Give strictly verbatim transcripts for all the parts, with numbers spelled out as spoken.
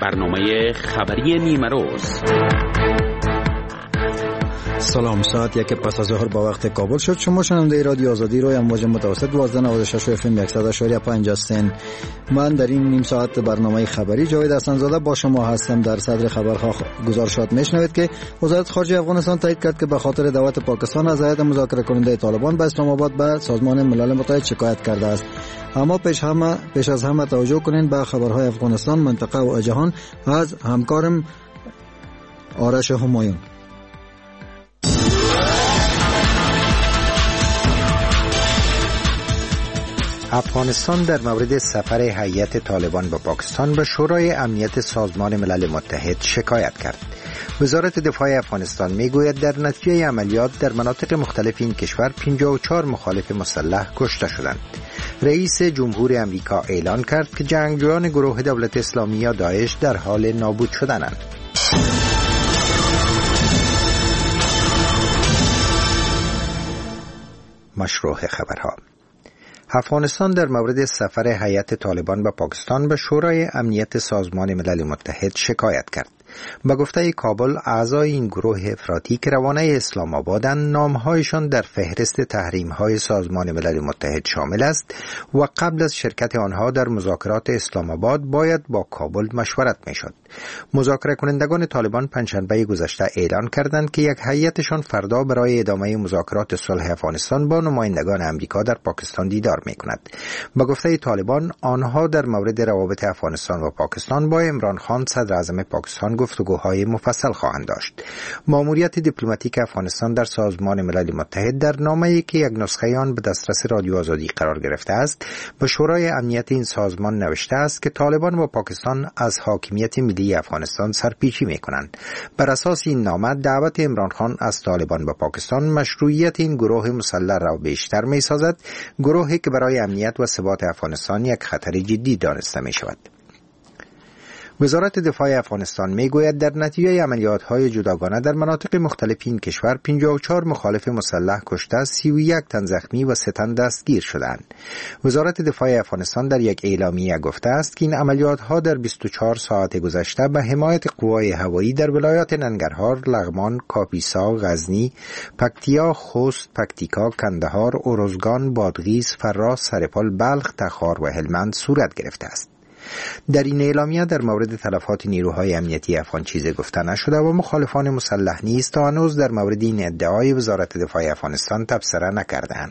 برنامه خبری نیمه روز. سلام، ساعت یک پس از ظهر با وقت کابل شد. شما شنونده رادیو آزادی روی امواج متوسط دوازده نود و شش اف ام صد و شش و پنج هستین. من در این نیم ساعت برنامه خبری جاوید حسن‌زاده با شما هستم. در صدر خبرها گزارشات میشنوید که وزارت خارجه افغانستان تایید کرد که به خاطر دعوت پاکستان از هیئت مذاکره کننده طالبان به اسلام آباد به سازمان ملل متحد شکایت کرده است. اما پیش همه پیش از همه توجه کنین به خبرهای افغانستان، منطقه و جهان از همکارم آرش همایون. افغانستان در مورد سفر هیئت طالبان به پاکستان به شورای امنیت سازمان ملل متحد شکایت کرد. وزارت دفاع افغانستان میگوید در نتیجه عملیات در مناطق مختلف این کشور پنجاه و چهار مخالف مسلح کشته شدند. رئیس جمهور امریکا اعلان کرد که جنگجویان گروه دولت اسلامی یا داعش در حال نابود شدنند. مشروع خبرها. افغانستان در مورد سفر هیئت طالبان به پاکستان به شورای امنیت سازمان ملل متحد شکایت کرد. با گفته کابل، اعضای این گروه افراطی که روانه اسلام آبادند، نامهایشان در فهرست تحریم‌های سازمان ملل متحد شامل است و قبل از شرکت آنها در مذاکرات اسلام آباد باید با کابل مشورت میشد. مذاکره کنندگان طالبان پنجشنبه گذشته اعلان کردند که یک هیئتشان فردا برای ادامه مذاکرات صلح افغانستان با نمایندگان امریکا در پاکستان دیدار میکند. با گفته طالبان، آنها در مورد روابط افغانستان و پاکستان با عمران خان صدر اعظم پاکستان گفتگوهای مفصل خواهند داشت. ماموریت دیپلماتیک افغانستان در سازمان ملل متحد در نامه‌ای که یک نسخه آن به دسترس رادیو آزادی قرار گرفته است، به شورای امنیت این سازمان نوشته است که طالبان و پاکستان از حاکمیت ملی افغانستان سرپیچی می‌کنند. بر اساس این نامه، دعوت عمران خان از طالبان به پاکستان مشروعیت این گروه مسلح را بیشتر می‌سازد، گروهی که برای امنیت و ثبات افغانستان یک خطر جدی دانسته می‌شود. وزارت دفاع افغانستان میگوید در نتیجه عملیات‌های جداگانه در مناطق مختلف این کشور پنجاه و چهار مخالف مسلح کشته، سی و یک تن زخمی و سه تن دستگیر شدند. وزارت دفاع افغانستان در یک اعلامیه گفته است که این عملیات‌ها در بیست و چهار ساعت گذشته به حمایت قوای هوایی در ولایات ننگرهار، لغمان، کاپیسا، غزنی، پکتیا، خوست، پکتیکا، کندهار، ارزگان، بادغیس، فراس، سرپل، بلخ، تخار و هلمند صورت گرفته است. در این اعلامیه در مورد تلفات نیروهای امنیتی افغان چیزی گفته نشده و مخالفان مسلح نیز تا هنوز در مورد این ادعای وزارت دفاع افغانستان تبصره نکردند.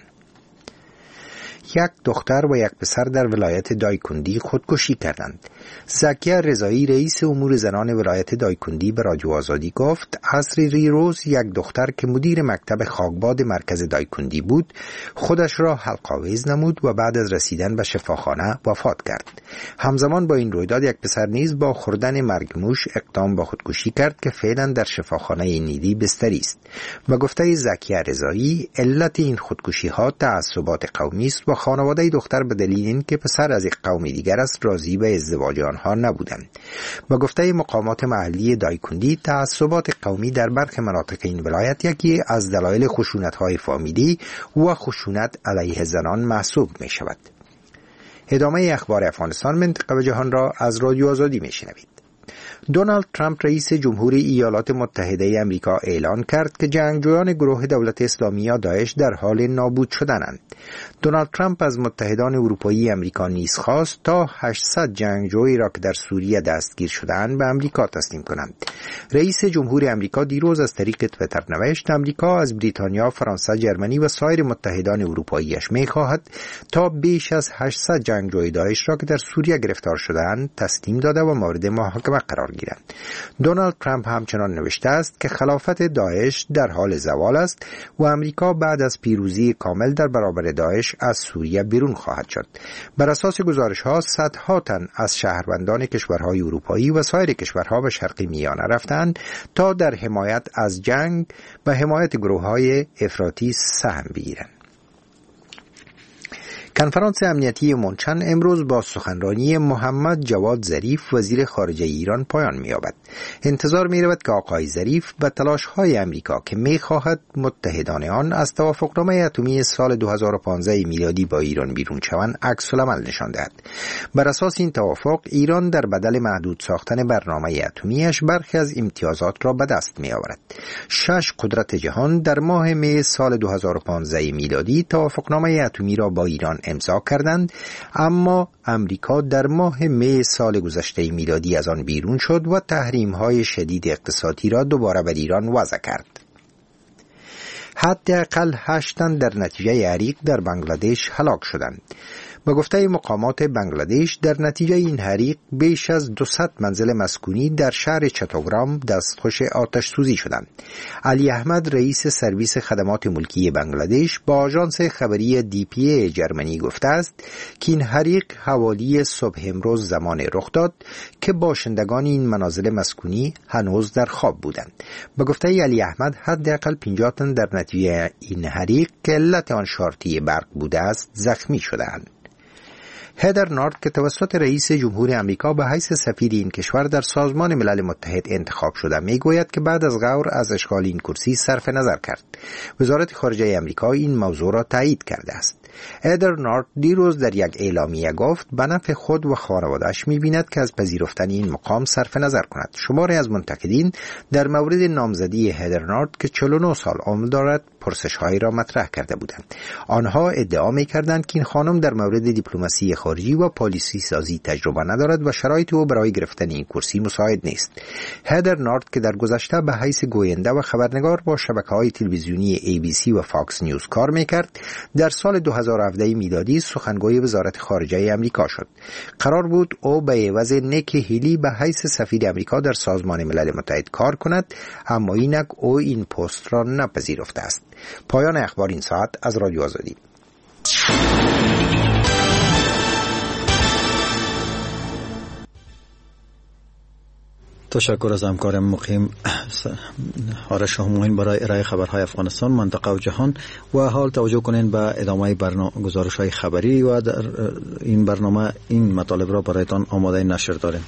یک دختر و یک پسر در ولایت دایکندی خودکشی کردند. زکیه رضایی، رئیس امور زنان ولایت دایکندی، به رادیو آزادی گفت عصر ریروز یک دختر که مدیر مکتب خاکباد مرکز دایکندی بود، خودش را حلق‌آویز نمود و بعد از رسیدن به شفاخانه وفات کرد. همزمان با این رویداد یک پسر نیز با خوردن مرگموش اقدام به خودکشی کرد که فعلا در شفاخانه نیلی بستری است. و گفته زکیه رضایی، علت این خودکشی‌ها تعصبات قومی است و خانواده دختر به دلیل اینکه پسر از یک قوم دیگر است راضی به ازدواج آنها نبودند. با گفته مقامات محلی دایکندی، تعصبات قومی در برخی مناطق این ولایت یکی از دلایل خشونت‌های فامیلی و خشونت علیه زنان محسوب می شود. ادامه اخبار افغانستان، منطقه و جهان را از رادیو آزادی می شنوید. دونالد ترامپ رئیس جمهوری ایالات متحده امریکا اعلان کرد که جنگجویان گروه دولت اسلامی یا داعش در حال نابود شدنند. دونالد ترامپ از متحدان اروپایی امریکا نیز خواست تا هشتصد جنگجویی را که در سوریه دستگیر شده‌اند به امریکا تسلیم کنند. رئیس جمهوری امریکا دیروز از طریق توییتر نوشت امریکا از بریتانیا، فرانسه، جرمنی و سایر متحدان اروپاییش می‌خواهد تا بیش از هشتصد جنگجوی داعش را که در سوریه گرفتار شده‌اند تسلیم داده و مورد محاکمه قرار گیرند. دونالد ترامپ همچنان نوشته است که خلافت داعش در حال زوال است و امریکا بعد از پیروزی کامل در برابر داعش از سوریه بیرون خواهد شد. بر اساس گزارش‌ها، صدها تن از شهروندان کشورهای اروپایی و سایر کشورها به شرق میانه رفتند تا در حمایت از جنگ و حمایت گروه‌های افراطی سهم بگیرند. کنفرانس امنیتی مونچن امروز با سخنرانی محمد جواد ظریف وزیر خارجه ایران پایان می‌یابد. انتظار می‌رود که آقای ظریف به تلاش‌های امریکا که می‌خواهد متحدان آن از توافقنامه اتمی سال دو هزار و پانزده میلادی با ایران بیرون شوند عکس العمل نشان دهد. بر اساس این توافق ایران در بدل محدود ساختن برنامه اتمیش برخی از امتیازات را به دست می‌آورد. شش قدرت جهان در ماه می سال دو هزار و پانزده میلادی توافقنامه اتمی را با ایران امضا کردند، اما امریکا در ماه می سال گذشته میلادی از آن بیرون شد و تحریم‌های شدید اقتصادی را دوباره بر ایران وضع کرد. حداقل هشت تن در نتیجه حریق در بنگلادش هلاک شدند. به گفته مقامات بنگلادش در نتیجه این حریق بیش از دویست منزل مسکونی در شهر چتوگرام دستخوش آتش سوزی شدند. علی احمد رئیس سرویس خدمات ملکی بنگلادش با آژانس خبری دی پی ای جرمنی گفته است که این حریق حوالی صبح امروز زمان رخ داد که باشندگان این منازل مسکونی هنوز در خواب بودند. به گفته علی احمد حداقل پنجاه تن در نتیجه این حریق که علت آن شارتی برق بوده است زخمی شدند. هدر نارت که توسط رئیس جمهور آمریکا به حیث سفیر این کشور در سازمان ملل متحد انتخاب شده میگوید که بعد از غور از اشغال این کرسی صرف نظر کرد. وزارت خارجه آمریکا این موضوع را تایید کرده است. هدر نارت دیروز در یک اعلامیه گفت به نفع خود و خانواده‌اش می‌بیند که از پذیرفتن این مقام صرف نظر کند. شماری از منتقدین در مورد نامزدی هدر نارت که چهل و نه سال عمر دارد پرسش‌هایی را مطرح کرده بودند. آنها ادعا می‌کردند که این خانم در مورد دیپلماسی خارجی و پالیسی سازی تجربه ندارد و شرایط او برای گرفتن این کرسی مساعد نیست. هدر نارت که در گذشته به حیث گوینده و خبرنگار با شبکه‌های تلویزیونی ای بی سی و فاکس نیوز کار می‌کرد، در سال دو هزار و هفده میلادی سخنگوی وزارت خارجه آمریکا شد. قرار بود او به عوض نیکی هیلی به حیث سفیر آمریکا در سازمان ملل متحد کار کند، اما اینک او این پست را نپذیرفته است. پایان اخبار این ساعت از رادیو آزادی. تشکر از همکارم مقیم آرش هماهین برای ارائه خبرهای افغانستان، منطقه و جهان. و حال توجه کنین به ادامه برنامه گزارش‌های خبری و در این برنامه این مطالب را برایتان آماده نشر داریم.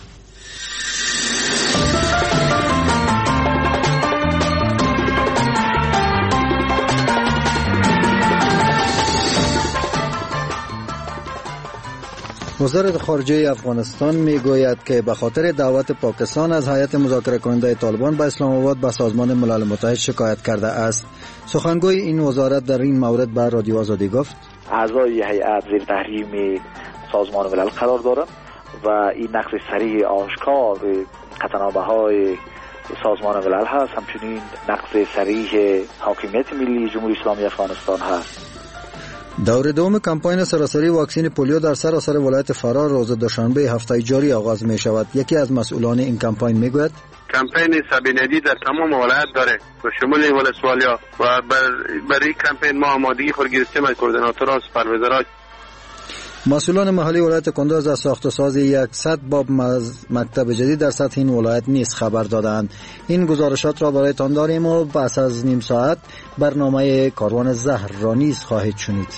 وزارت خارجه افغانستان میگوید که به خاطر دعوت پاکستان از هیئت مذاکره کننده طالبان به اسلام آباد به سازمان ملل متحد شکایت کرده است. سخنگوی این وزارت در این مورد به رادیو آزادی گفت: اعضای هیئت زیر تحریم سازمان ملل قرار دارند و این نقض صریح آشکار قطعنامه‌های سازمان ملل هست، همچنین نقض صریح حاکمیت ملی جمهوری اسلامی افغانستان هست. دور دوم کمپاین سراسری واکسن پولیو در سراسر ولایت فرار روز دوشنبه هفته جاری آغاز می شود. یکی از مسئولان این کمپاین می گوید کمپین سبیندی در تمام ولایت داره و شمول ولسوالیا و برای کمپین ما آمادگی خود گرفتیم از کوردیناتورها سوپروایزرها. مسئولان محلی ولایت کندوز از ساخت و ساز صد باب مکتب جدید در سطح این ولایت نیز خبر دادند. این گزارشات را برایتان داریم و پس از نیم ساعت برنامه کاروان زهر را نیز خواهید شنید.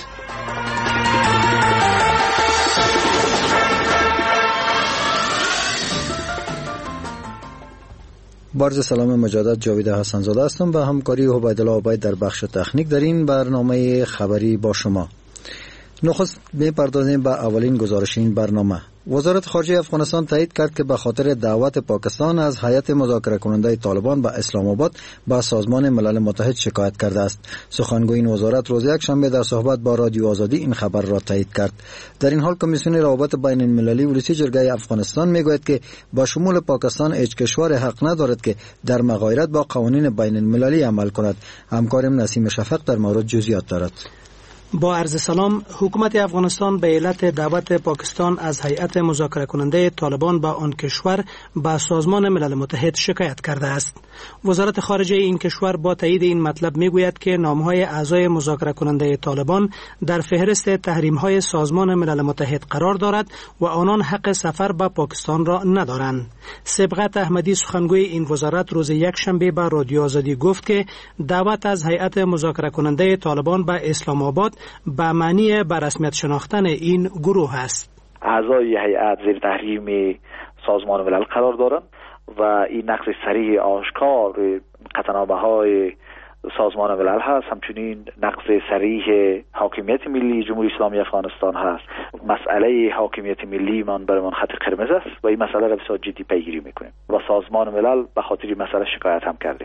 بارز سلام مجدد، جاوید حسن زاده هستم به همکاری عبیدالله عبید در بخش تکنیک در این برنامه خبری با شما. نخست می‌پردازیم به اولین گزارش این برنامه. وزارت خارجه افغانستان تایید کرد که به خاطر دعوت پاکستان از هیئت مذاکره کننده طالبان به اسلام آباد به سازمان ملل متحد شکایت کرده است. سخنگوی این وزارت روز یکشنبه در صحبت با رادیو آزادی این خبر را تایید کرد. در این حال کمیسیون روابط بین المللی ولسی جرگه افغانستان میگوید که با شمول پاکستان هیچ کشور حق ندارد که در مغایرت با قوانین بین المللی عمل کند. همکارم نسیم شفق در مورد جزئیات دارد. با عرض سلام، حکومت افغانستان به علت دعوت پاکستان از هیئت مذاکره کننده طالبان به آن کشور به سازمان ملل متحد شکایت کرده است. وزارت خارجه این کشور با تایید این مطلب میگوید که نامهای اعضای مذاکره کننده طالبان در فهرست تحریم‌های سازمان ملل متحد قرار دارد و آنان حق سفر به پاکستان را ندارند. سبقت احمدی سخنگوی این وزارت روز یکشنبه به رادیو آزادی گفت که دعوت از هیئت مذاکره کننده طالبان به اسلام آباد به معنی به رسمیت شناختن این گروه است. اعضای هیئت زیر تحریم سازمان ملل قرار دارند و این نقض صریح آشکار قطعنامه‌های سازمان ملل هست، همچنین نقض صریح حاکمیت ملی جمهوری اسلامی افغانستان هست. مسئله حاکمیت ملی من برای من خط قرمز است و این مسئله را بسیار جدی پیگیری میکنیم و سازمان ملل به خاطر این مسئله شکایت هم کردیم.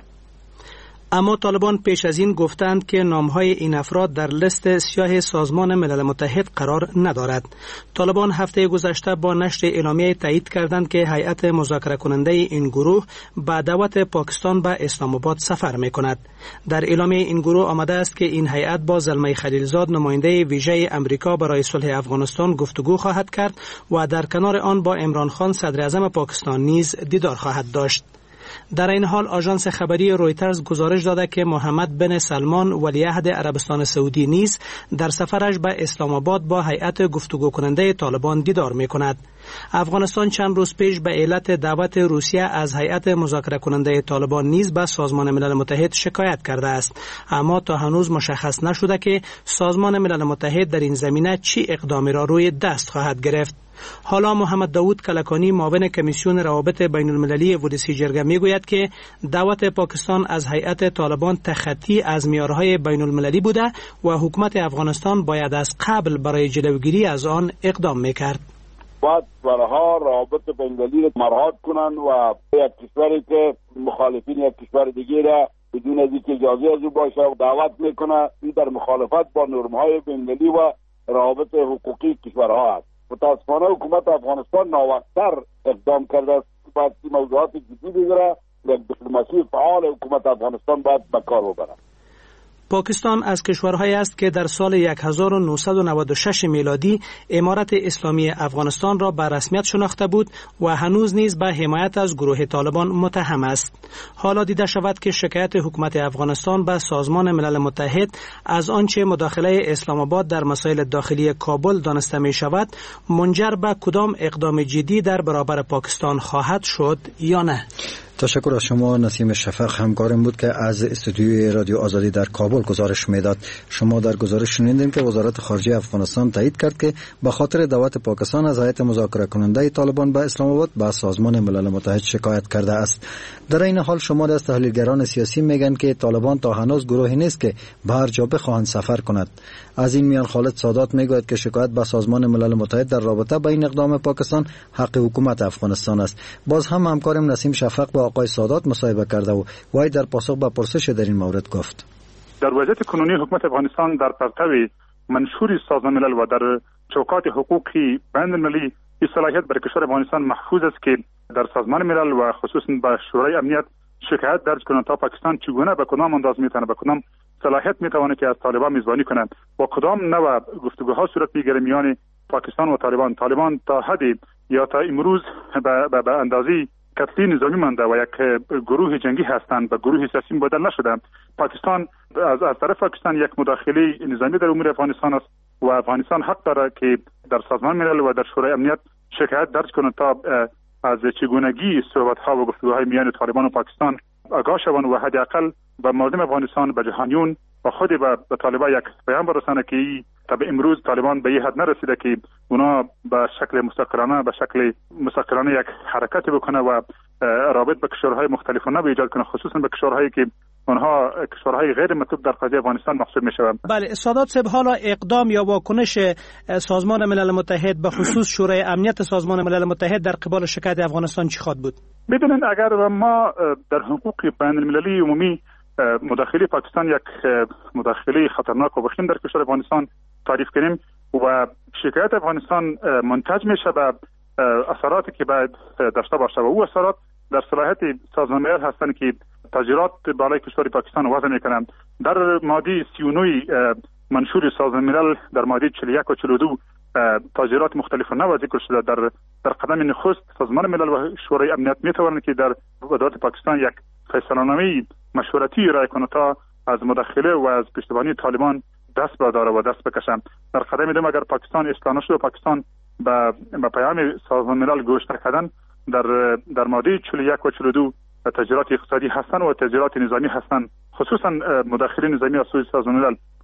اما طالبان پیش از این گفتند که نامهای این افراد در لیست سیاه سازمان ملل متحد قرار ندارد. طالبان هفته گذشته با نشر اعلامیه تایید کردند که هیئت مذاکره کننده این گروه با دعوت پاکستان به اسلام آباد سفر می کند. در اعلامیه این گروه آمده است که این هیئت با زلمه خلیلزاد نماینده ویژه امریکا برای صلح افغانستان گفتگو خواهد کرد و در کنار آن با عمران خان صدر اعظم پاکستان نیز دیدار خواهد داشت. در این حال آژانس خبری رویترز گزارش داده که محمد بن سلمان ولیعهد عربستان سعودی نیز در سفرش به اسلام آباد با هیئت گفتگو کننده طالبان دیدار می کند. افغانستان چند روز پیش به علت دعوت روسیه از هیئت مذاکره کننده طالبان نیز به سازمان ملل متحد شکایت کرده است، اما تا هنوز مشخص نشده که سازمان ملل متحد در این زمینه چی اقدامی را روی دست خواهد گرفت. حالا محمد داوود کلکانی معاون کمیسیون روابط بین المللی ودیسی جرگه می گوید که دعوت پاکستان از هیئت طالبان تخطی از معیارهای بین المللی بوده و حکومت افغانستان باید از قبل برای جلوگیری از آن اقدام می کرد. باید کشورها روابط بین المللی مراعات کنند و یک کشوری که مخالفین یک کشور دیگه را بدون از اینکه اجازه از او باشه دعوت میکنه، این در مخالفت با نرم‌های بین المللی و روابط حقوقی کشورها است. متاسفانه حکومت افغانستان ناوقت‌تر اقدام کرده است. باید این موضوعات جدی بگیره، یک دیپلماسی فعال حکومت افغانستان باید به کار ببره. پاکستان از کشورهایی است که در سال هزار و نهصد و نود و شش میلادی امارت اسلامی افغانستان را به رسمیت شناخته بود و هنوز نیز به حمایت از گروه طالبان متهم است. حالا دیده شود که شکایت حکومت افغانستان به سازمان ملل متحد از آنچه مداخله اسلام آباد در مسائل داخلی کابل دانسته می شود منجر به کدام اقدام جدی در برابر پاکستان خواهد شد یا نه. تشکر از شما نسیم شفق، همکارم بود که از استودیوی رادیو آزادی در کابل گزارش میداد. شما در گزارش شنیدین که وزارت خارجه افغانستان تایید کرد که به خاطر دعوت پاکستان از هیئت مذاکره کننده طالبان به اسلام آباد به سازمان ملل متحد شکایت کرده است. در این حال شماری از تحلیلگران سیاسی میگن که طالبان تا هنوز گروهی نیست که به هر جا بخواهند سفر کند. از این میان خالد سادات میگوید که شکایت به سازمان ملل متحد در رابطه با این اقدام پاکستان حق حکومت افغانستان است. باز هم همکارم نسیم شفق با آقای سادات مصاحبه کرده و وای در پاسخ به پرسش در این مورد گفت: در وضعیت کنونی حکومت افغانستان در پرتو منشور سازمان ملل و در چوکات حقوقی بین المللی این صلاحیت برای کشور افغانستان محفوظ است که در سازمان ملل و خصوصا به شورای امنیت شکایت درج کنند تا پاکستان چگونه به کدام انداز میتونه به کدام صلاحیت میتونه که از طالبان میزبانی کنند و کدام نوع گفتگوها صورت میگیره میان پاکستان و طالبان. طالبان تا حدی یا تا امروز به به اندازی کتلی نظامی مانده و یک گروه جنگی هستند و گروه سیاسی بدل نشده. پاکستان از از طرف پاکستان یک مداخله نظامی در امور افغانستان است و افغانستان حق داره که در سازمان ملل و در شورای امنیت شکایت درج کنه تا از چگونگی صحبت‌ها و گفتگوهای میان طالبان و پاکستان آگاه شوند و حداقل به مردم افغانستان به جهانیون و خود به, به طالبان یک پیام برسانه که تا به امروز طالبان به این حد نرسیده که اونا به شکل مستقلانه به شکل مستقلانه یک حرکت بکنه و رابط به کشورهای مختلف نو ایجاد کنه، خصوصا به کشورهایی که آنها کشورهای غیر مطلوب در قضیه افغانستان محسوب میشوند. بله سادات صاحب، حالا اقدام یا واکنش سازمان ملل متحد به خصوص شورای امنیت سازمان ملل متحد در قبال شکایت افغانستان چی خواهد بود؟ ببینید، اگر ما در حقوق بین المللی عمومی مداخله پاکستان یک مداخله خطرناک و وخیم در کشور افغانستان تعریف کنیم و شکایت افغانستان منتج میشه به اثراتی که باید داشته باشه و او اثرات در صلاحیت سازمان ملل هستند که تاجرات بالای کشور پاکستان وضع میکنند. در ماده سی و نه منشور سازمان ملل در ماده چهل و یک و چهل و دو تاجرات مختلف نو ذکر شده. در در قدم نخست سازمان ملل و شورای امنیت میتوانند که در دولت پاکستان یک فیصله‌نامه مشورتی ارائه کنه تا از مداخله و از پشتیبانی طالبان دست برداره و دست بکشند. در قدم دوم اگر پاکستان اصلاح نشد و پاکستان به به پیام سازمان ملل گوش نکردن، در در ماده چهل و یک و چهل و دو تجارت اقتصادی هستند و تجارت نظامی هستند، خصوصا مداخله نظامی از سوی سازمان ملل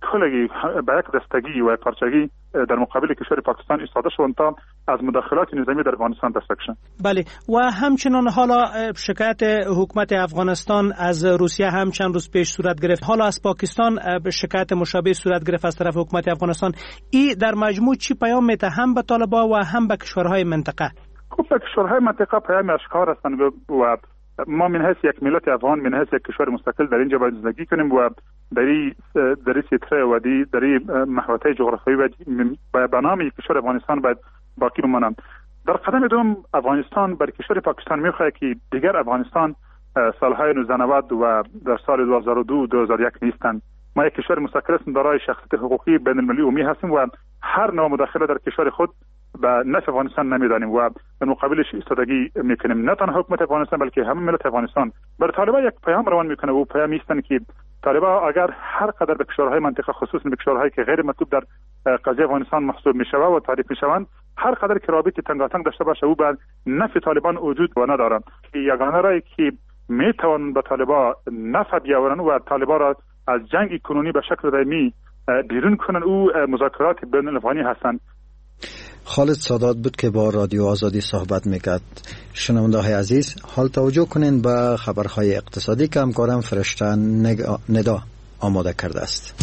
کلگی به یک دستگی و پارچگی در مقابل کشور پاکستان ایستاده شوند تا از مداخلات نظامی در افغانستان دست بکشند. بله و همچنان حالا شکایت حکومت افغانستان از روسیه هم چند روز پیش صورت گرفت، حالا از پاکستان شکایت مشابه صورت گرفت از طرف حکومت افغانستان. این در مجموع چی پیام میده هم به طالبان و هم به کشورهای منطقه؟ خب به کشورهای منطقه پیام اشکار هستند و ما من حیث یک ملت افغان، من حیث یک کشور مستقل در اینجا باید زندگی کنیم و در این در این سیطره و در این محوطه جغرافیایی و به نام کشور افغانستان باید باقی بمانند. در قدم دوم افغانستان بر کشور پاکستان میخواهد که دیگر افغانستان سالهای نوزده نود و در سال دو هزار و دو دو هزار و یک نیستند. ما یک کشور مستقل هستیم، دارای شخصیت حقوقی بین المللی عمومی هستیم و هر نوع مداخله در کشور خود به نفع افغانستان نمیدانیم و در مقابلش ایستادگی میکنیم. نه تنها حکومت افغانستان بلکه همه ملت افغانستان. برای طالبان یک پیام روان میکنه و پیام است که طالبان اگر هر قدر به کشورهای منطقه خصوصا به کشورهایی که غیر مطلوب در قضیه افغانستان محسوب میشوه و تعریف میشوند، هر قدر که رابطه تنگاتنگ داشته باشه او به نفع طالبان وجود و ندارند. یگانه رای که میتوان به طالبان نفع بیاورن و طالبان را از جنگ کنونی به شکل دائمی بیرون کنن او مذاکرات بین الافغانی هستند. خالد سادات بود که با رادیو آزادی صحبت میکرد. شنونده های عزیز، حال توجه کنین به خبرهای اقتصادی که همکارم فرشته ندا آماده کرده است.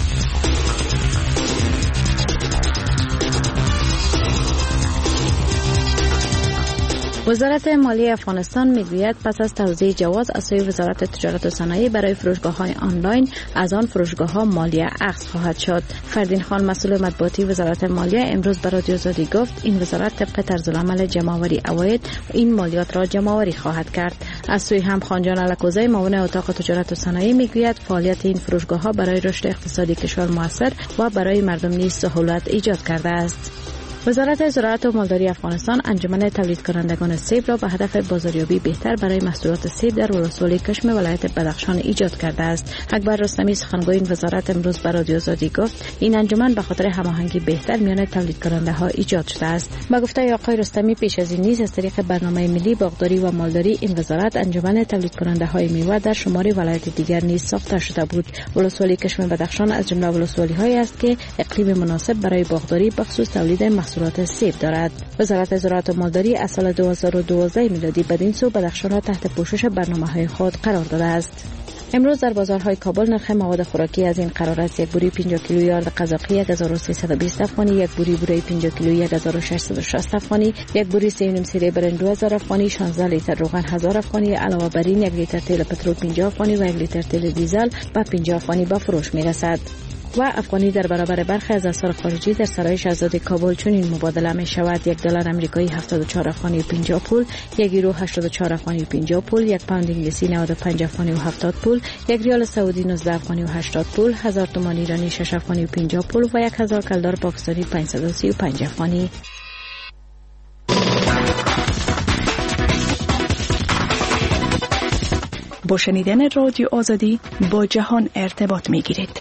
وزارت مالیه افغانستان میگوید پس از توزیع جواز از سوی وزارت تجارت و صنایع برای فروشگاه‌های آنلاین، از آن فروشگاه‌ها مالیه اخذ خواهد شد. فردین خان مسئول مطبوعاتی وزارت مالیه امروز به رادیو آزادی گفت این وزارت طبق طرزالعمل جمع‌آوری عواید این مالیات را جمع‌آوری خواهد کرد. از سوی هم خانجان الکوزی معاون اتاق تجارت و صنایع میگوید فعالیت این فروشگاه‌ها برای رشد اقتصادی کشور موثر و برای مردم نیز سهولت ایجاد کرده است. وزارت زراعت و مالداری افغانستان انجمن تولید کنندگان سیب را به هدف بازاریابی بهتر برای محصولات سیب در ولسوالی کشم ولایت بدخشان ایجاد کرده است. اکبر رستمی سخنگوی این وزارت امروز به رادیو آزادی گفت این انجمن به خاطر هماهنگی بهتر میان تولید کننده ها ایجاد شده است. با گفته آقای رستمی پیش از این نیز از طریق برنامه ملی باغداری و مالداری این وزارت انجمن تولید کننده های میوه در شماری ولایت دیگر نیز ساخته شده بود. ولسوالی کشم بدخشان از جمله ولسوالی هایی است که اقلیم مناسب برای باغداری بخصوص تولید محصولات سیب دارد. وزارت زراعت و مالداری از سال دو هزار و دوازده میلادی بدین سو بدخشان را تحت پوشش برنامه‌های خود قرار داده است. امروز در بازارهای کابل نرخ مواد خوراکی از این قرار است: یک بوری پنجاه کیلویی یارد قزاقی یک هزار و سیصد و بیست افغانی، یک بوری بوره پنجاه کیلویی یک هزار و ششصد و شصت افغانی، یک بوری سه و نیم سیره برنج دو هزار افغانی، شانزده لیتر روغن هزار افغانی. علاوه بر این یک لیتر تیل پترول پنجاه افغانی و یک لیتر تیل دیزل به پنجاه افغانی به فروش می‌رسد. و افغانی در برابر برخی از اسعار خارجی در سرای شاهزاده کابل چنین مبادله می شود: یک دلار آمریکایی هفتاد و چهار افغانی و پنجاه پول، یک یورو هشتاد و چهار افغانی و پنجاه پول، یک پوند انگلیسی نود و پنج افغانی و هفتاد پول، یک ریال سعودی نوزده افغانی و هشتاد پول، هزار تومان ایرانی شش افغانی و پنجاه پول و یک هزار کلدار پاکستانی پانصد و سی و پنج افغانی. با شنیدن رادیو آزادی با جهان ارتباط می گیرید.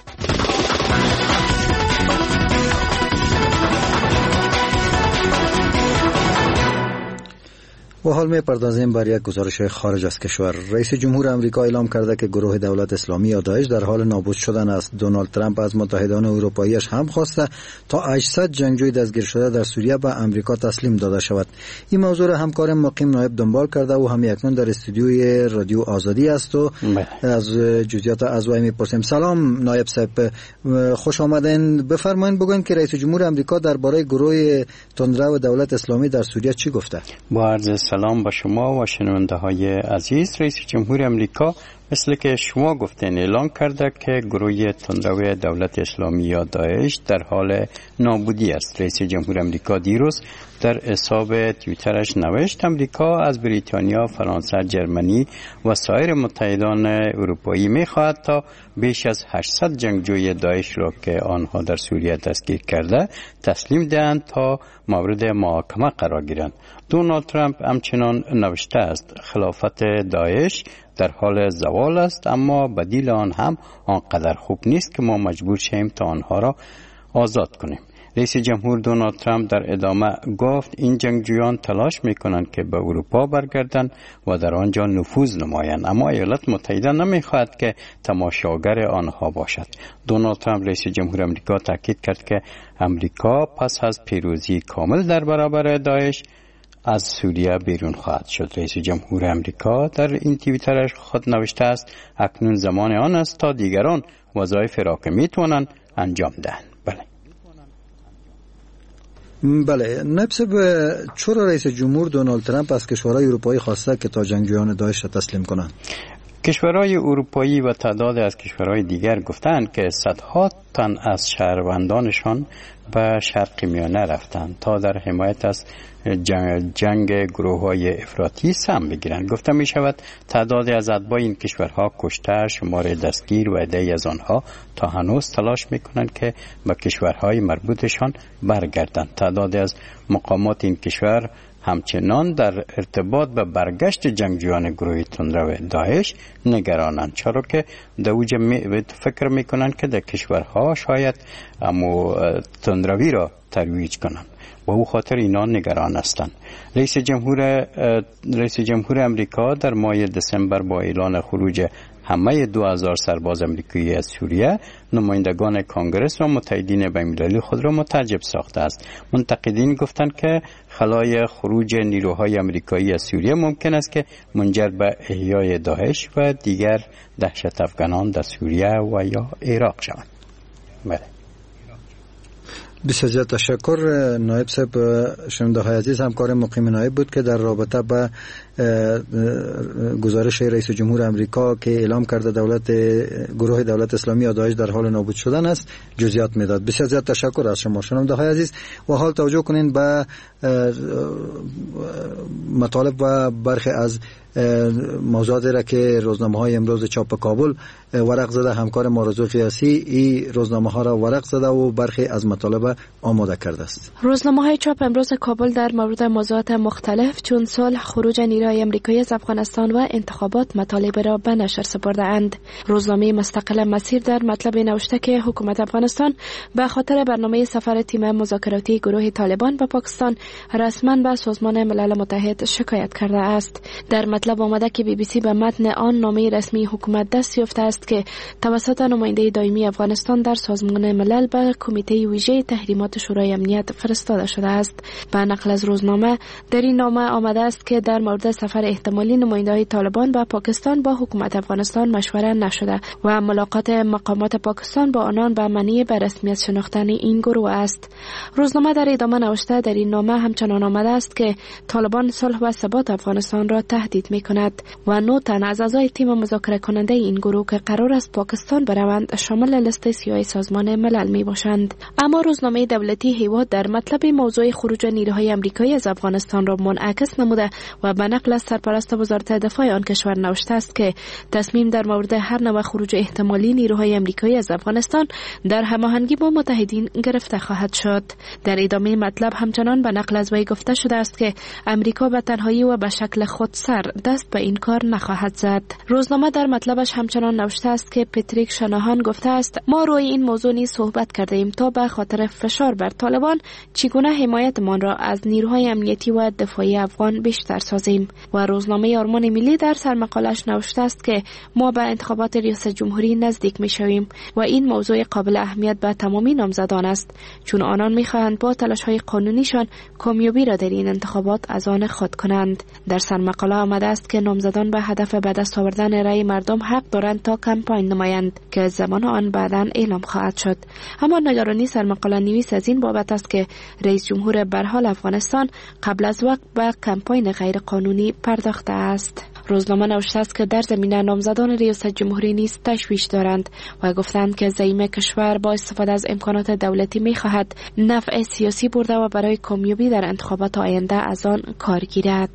و حال می پردازیم بر یک گزارش خارج از کشور. رئیس جمهور آمریکا اعلام کرده که گروه دولت اسلامی یا داعش در حال نابود شدن است. دونالد ترامپ از متحدان اروپاییش هم خواسته تا هشتصد جنگجوی دستگیر شده در سوریه به آمریکا تسلیم داده شود. این موضوع را همکار مقیم نایب دنبال کرده و هم اکنون در استودیوی رادیو آزادی است و از جزئیات از وی میپرسیم. سلام نایب صاحب، خوش آمدین. بفرمایید بگوین که رئیس جمهور آمریکا درباره گروه تندرو دولت اسلامی در سوریه چی گفته؟ با عرض سلام با شما و شنونده های عزیز. رئیس جمهور امریکا مثل که شما گفتین اعلان کرده که گروه تندرو دولت اسلامی یا داعش در حال نابودی است. رئیس جمهور امریکا دیروز در حساب توییترش نوشت امریکا از بریتانیا، فرانسه، جرمنی و سایر متحدان اروپایی می‌خواهد تا بیش از هشتصد جنگجوی داعش را که آنها در سوریه دستگیر کرده تسلیم دهند تا مورد محاکمه قرار گیرند. دونالد ترامپ همچنان نوشته است خلافت داعش در حال زوال است، اما بدیل آن هم آنقدر خوب نیست که ما مجبور شیم تا آنها را آزاد کنیم. رئیس جمهور دونالد ترامپ در ادامه گفت این جنگجویان تلاش میکنند که به اروپا برگردند و در آنجا نفوذ نمایند، اما ایالات متحده نمیخواهد که تماشاگر آنها باشد. دونالد ترامپ رئیس جمهور امریکا تاکید کرد که امریکا پس از پیروزی کامل در برابر داعش از سوریه بیرون خواهد شد. رئیس جمهور امریکا در این توییترش خود نوشته است اکنون زمان آن است تا دیگران وظایف را که میتوانند انجام دهند. بله بله نبسه به چرا رئیس جمهور دونالد ترامپ از کشورهای اروپایی خواسته که تا جنگجویان داعش را تسلیم کنند؟ کشورهای اروپایی و تعداد از کشورهای دیگر گفتند که صدها تن از شهروندانشان به شرق میانه رفتند تا در حمایت از جنگ, جنگ گروه‌های افراطی سهم بگیرند. گفته می شود تعداد از اتباع این کشورها کشته، شمار دستگیر و عده‌ای از آنها تا هنوز تلاش می کنند که به کشورهای مربوطشان برگردند. تعداد از مقامات این کشور همچنان در ارتباط به برگشت جنگجویان گروه تندرو داعش نگرانند، چرا که در اوج فکر میکنند که در کشورها شاید امو تندروی را ترویج کنند و او خاطر اینا نگران هستند. رئیس جمهور رئیس جمهور امریکا در ماه دسامبر با اعلان خروج همه دو هزار سرباز امریکایی از سوریه نمایندگان کانگرس و متحدین بین‌المللی خود را متعجب ساخته است. منتقدین گفتند که خلای خروج نیروهای امریکایی از سوریه ممکن است که منجر به احیای داعش و دیگر دهشت افغانان در سوریه و یا عراق شود. بله. بسیار تشکر نایب صاحب. شنونده های عزیز، همکار مقیم نایب بود که در رابطه با گزارش رئیس جمهور امریکا که اعلام کرده دولت گروه دولت اسلامی یا داعش در حال نابود شدن است جزئیات میداد. بسیار زیاد تشکر از شما شنونده های عزیز. و حال توجه کنین به مطالب و برخی از موضوعاتی را که روزنامه های امروز چاپ کابل ورق زده. همکار ما رضا قیاسی این روزنامه ها را ورق زده و برخی از مطالب آماده کرده است. روزنامه های چاپ امروز کابل در مورد موضوعات مختلف چون صلح، خروج نیروهای امریکایی از افغانستان و انتخابات مطالب را به نشر سپرده اند. روزنامه مستقل مسیر در مطلب نوشته که حکومت افغانستان به خاطر برنامه سفر تیم مذاکراتی گروه طالبان به پاکستان رسما به سازمان ملل متحد شکایت کرده است. در مطلب آمده که بی بی سی به متن آن نامه رسمی حکومت دست یافته است که توسط نماینده دائمی افغانستان در سازمان ملل به کمیته ویژه تحریمات شورای امنیت فرستاده شده است. به نقل از روزنامه در این نامه آمده است که در مورد سفر احتمالی نماینده‌های طالبان به پاکستان با حکومت افغانستان مشوره نشده و ملاقات مقامات پاکستان با آنان به معنی به رسمیت شناختن این گروه است. روزنامه در ادامه نوشته در این نامه همچنان آمده است که طالبان صلح و ثبات افغانستان را تهدید می‌کند و نه تن از اعضای تیم مذاکره کننده این گروه که قرار است پاکستان بروند شامل لیست سیاه سازمان ملل میباشند. اما روزنامه دولتی هیواد در مطلب موضوع خروج نیروهای امریکایی از افغانستان را منعکس نموده و به نقل از سرپرست وزارت دفاع آن کشور نوشته است که تصمیم در مورد هر نوع خروج احتمالی نیروهای امریکایی از افغانستان در هماهنگی با متحدین گرفته خواهد شد. در ادامه مطلب همچنان به نقل از وی گفته شده است که امریکا به تنهایی و به شکل خودسر دست به این کار نخواهد زد. روزنامه در مطلبش همچنان نوشته است که پتریک شناهان گفته است ما روی این موضوع نیز صحبت کرده ایم تا به خاطر فشار بر طالبان چگونه حمایتمان را از نیروهای امنیتی و دفاعی افغان بیشتر سازیم. و روزنامه آرمان ملی در سرمقالش نوشته است که ما به انتخابات ریاست جمهوری نزدیک می شویم و این موضوع قابل اهمیت به تمامی نامزدان است چون آنان می خواهند با تلاش های قانونیشان کامیابی را در این انتخابات از آن خود کنند. در سرمقاله آمده است که نامزدان به هدف به دست آوردن رأی مردم حق دارند تا کمپاین نمایند که زمان آن بعداً اعلام خواهد شد. اما نگرانی سرمقاله نویس از این بابت است که رئیس جمهور برحال افغانستان قبل از وقت به کمپاین غیر قانونی پرداخته است. روزنامه نوشته است که در زمینه نامزدان ریاست جمهوری نیز تشویش دارند و گفتند که زعیم کشور با استفاده از امکانات دولتی می خواهد نفع سیاسی برده و برای کامیابی در انتخابات آینده از آن کار گیرد.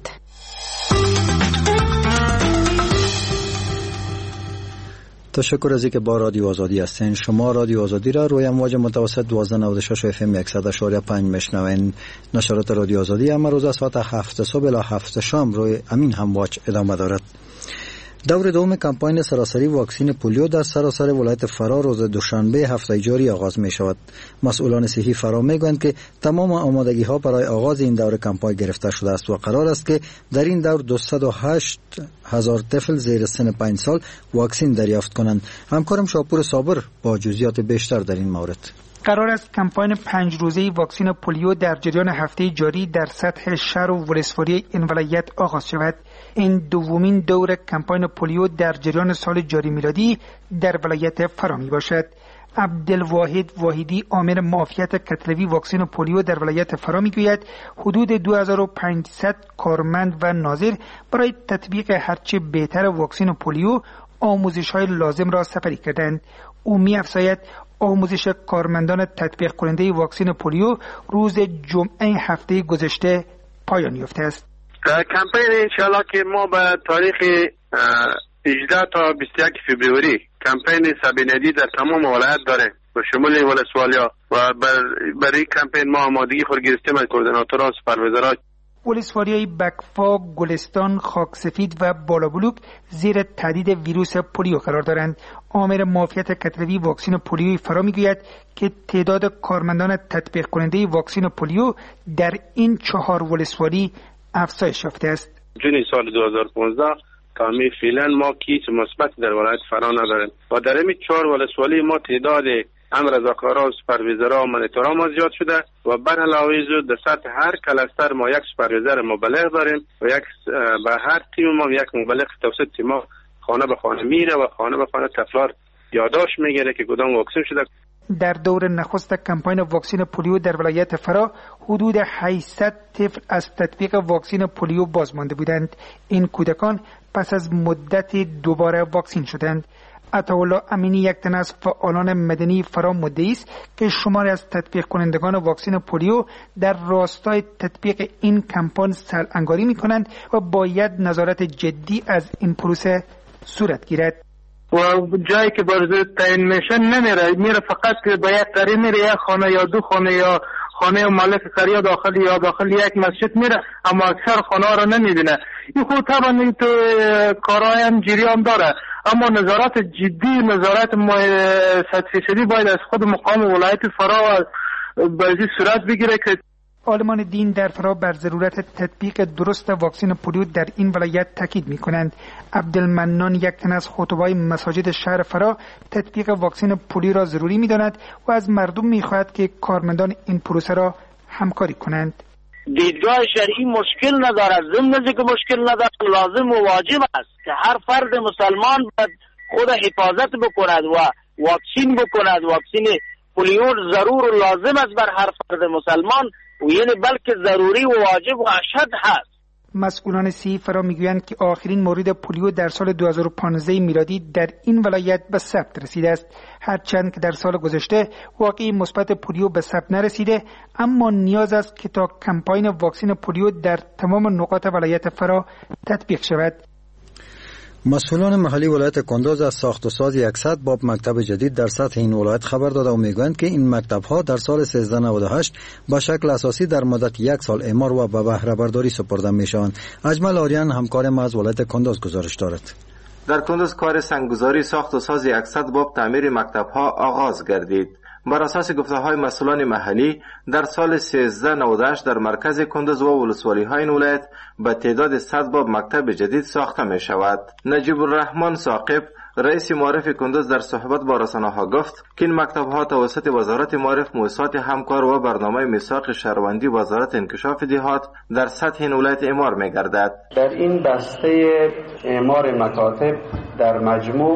تشکر از اینکه با رادیو آزادی هستین. شما رادیو آزادی را روی امواج متوسط دوازده نود و شش اف ام صد و پنج میشنوین. نشرات رادیو آزادی اما روز ساعت هفت صبح الی هفت شام روی امین همواج ادامه دارد. دور دوم کمپاین سراسری واکسین پولیو در سراسر ولایت فرا روز دوشنبه هفته جاری آغاز می شود. مسئولان صحی فرا می گویند که تمام آمادگی ها برای آغاز این دور کمپاین گرفته شده است و قرار است که در این دور دویست و هشت هزار طفل زیر سن پنج سال واکسین دریافت کنند. همکارم شاپور صابر با جزئیات بیشتر در این مورد. قرار است کمپاین پنج روزه واکسین پولیو در جریان هفته جاری در سطح شهر و ولسوالی این ولایت آغاز شود. این دومین دور کمپاین پولیو در جریان سال جاری میلادی در ولایت فرا می باشد. عبدالواحد واحدی آمر معافیت کتلوی واکسین پولیو در ولایت فرا میگوید حدود دو هزار و پانصد کارمند و ناظر برای تطبیق هرچه بهتر واکسین پولیو آموزش‌های لازم را سپری کردند. او می‌افزاید آموزش کارمندان تطبیق کننده واکسین پولیو روز جمعه هفته گذشته پایان یافته است. کمپین انشالله که ما به تاریخ هجده تا بیست و یک فوریه کمپین سبیندی در تمام ولایت داره و شمول ولسوالیا و برای کمپین ما آمادگی خود گرفتیم از کوردیناتورها و سوپروایزرها. ولسوالیای بکفا، گلستان، خاکسفید و بالابلوک زیر تهدید ویروس پولیو قرار دارند. آمر معافیت کتلوی واکسین پولیو فرا میگوید که تعداد کارمندان تطبیق کننده واکسین پولیو در این چهار ولسوالی افزایش یافته است. جون سال دو هزار و پانزده تا می فعلا ما کیس مثبت در ولایت فرا نداریم و در این چهار ولسوالی ما تعداد امر رضاکارا و سوپروایزرها و مانیتورها ما زیاد شده و بر علاوه از در سطح هر کلاستر ما یک سوپروایزر مبلغ داریم و یک به هر تیم ما یک مبلغ توسط تیم ما خانه به خانه میره و خانه به خانه طفلار یادداشت میگیره که کدام واکسن شده. در دور نخست کمپاین واکسین پولیو در ولایت فرا حدود هشتصد طفل از تطبیق واکسین پولیو باز مانده بودند. این کودکان پس از مدت دوباره واکسین شدند. عطاالله امینی یک تن از فعالان مدنی فرا مدعی است که شماری از تطبیق کنندگان واکسین پولیو در راستای تطبیق این کمپاین سرانگاری می کنند و باید نظارت جدی از این پروسه صورت گیرد. و جایی که برای تعیین میشه نمیره، میره فقط به یک قریه میره، یک خانه یا دو خانه یا خانه مالک قریه داخل یا داخل یک مسجد میره، اما اکثر خانه ها رو نمیبینه. این خود طبعا این تو کارهای هم جریان داره، اما نظارت جدی، نظارت صد فیصدی باید از خود مقام ولایت فرا به این صورت بگیره که عالمان دین در فرا بر ضرورت تطبیق درست واکسین پولیو در این ولایت تاکید می کنند. عبدالمنان یک تن از خطبای مساجد شهر فرا تطبیق واکسین پولیو را ضروری می داند و از مردم می خواهد که کارمندان این پروسه را همکاری کنند. دیدگاه شرعی مشکل ندارد، ضمن که مشکل ندارد، لازم و واجب است که هر فرد مسلمان باید خود حفاظت بکند و واکسین بکند. واکسین پولیو ضرور و لازم است بر هر فرد مسلمان و یعنی بلکه ضروری و واجب و اشد هست. مسئولان صحی فرا میگویند که آخرین مورد پولیو در سال دو هزار و پانزده میلادی در این ولایت به ثبت رسیده است، هرچند که در سال گذشته واقعی مثبت پولیو به ثبت نرسیده، اما نیاز است که تا کمپاین واکسین پولیو در تمام نقاط ولایت فرا تطبیق شود. مسئولان محلی ولایت کندوز از ساخت و ساز صد باب مکتب جدید در سطح این ولایت خبر داده و میگویند که این مکتب ها در سال سیزده نود و هشت با شکل اساسی در مدت یک سال اعمار و به بهره برداری سپرده میشوند. اجمل آریان همکار ما از ولایت کندوز گزارش دارد. در کندوز کار سنگگذاری ساخت و ساز صد باب تعمیر مکتب ها آغاز گردید. بر اساس گفته‌های مسئولان محلی در سال سیزده نود و هشت در مرکز کندوز و ولسوالی‌های این ولایت به تعداد صد باب مکتب جدید ساخته می شود. نجیب الرحمن ثاقب رئیس معارف کندوز در صحبت با رسانه‌ها گفت که این مکتب‌ها توسط وزارت معارف، مؤسسات همکار و برنامه میثاق شهروندی وزارت انکشاف دهات در سطح این ولایت اعمار می‌گردد. در این بسته اعمار مکاتب در مجموع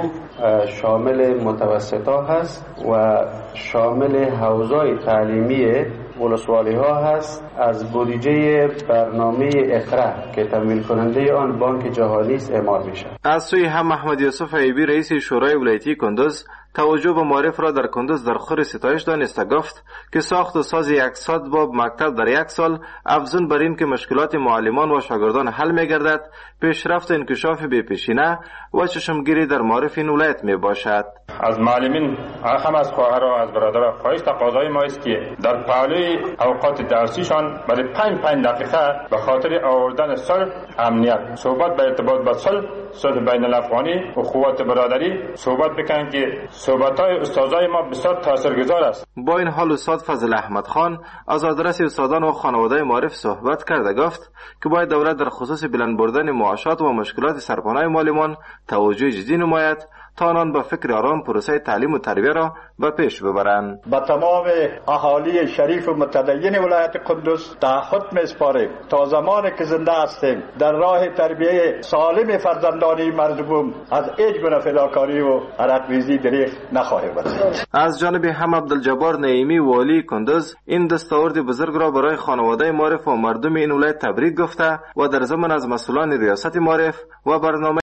شامل متوسطا هست و شامل حوزه‌های تعلیمی ولسوالی ها هست. از بودجه برنامه اقرا که تمویل کننده آن بانک جهانی است اعمار میشه. از سوی هم محمد یوسف ایوبی رئیس شورای ولایتی کندوز توجه به معارف را در کندوز در خور ستایش دانسته گفت که ساخت و ساز صد باب مکتب در یک سال افزون بر این که مشکلات معلمان و شاگردان حل می‌گردد، پیشرفت انکشاف بی پیشینه و چشمگیری در معارف این ولایت می باشد. از معلمین هم از خواهرها از برادرها خواهش تقاضای ما است که در پهلوی اوقات درسیشان برای پنج پنج دقیقه به خاطر آوردن صلح، امنیت، صحبت به ارتباط با صلح، صلح بین الافغانی و قوات برادری صحبت بکنن که صحبت‌های استادای ما بسیار تاثیرگذار است. با این حال استاد فضل احمد خان از آدرس استادان و خانواده معارف صحبت کرده گفت که باید دولت در خصوص بلند بردن معاشات و مشکلات سرپناه معلمان توجه جدی نماید تا آنان با فکر آرام پروسه تعلیم و تربیه را به پیش ببرند. با تمام اهالی شریف و متدین ولایت قندوز تعهد می‌سپاریم تا زمانی که زنده هستیم در راه تربیه سالم فرزندانی مردم از هیچ گونه فداکاری و عرق‌ریزی دریغ نخواهیم بود. از جانب هم عبدالجبار نعیمی والی کندوز این دستاورد بزرگ را برای خانواده معارف و مردم این ولایت تبریک گفته و در ضمن از مسئولان ریاست معارف و برنامه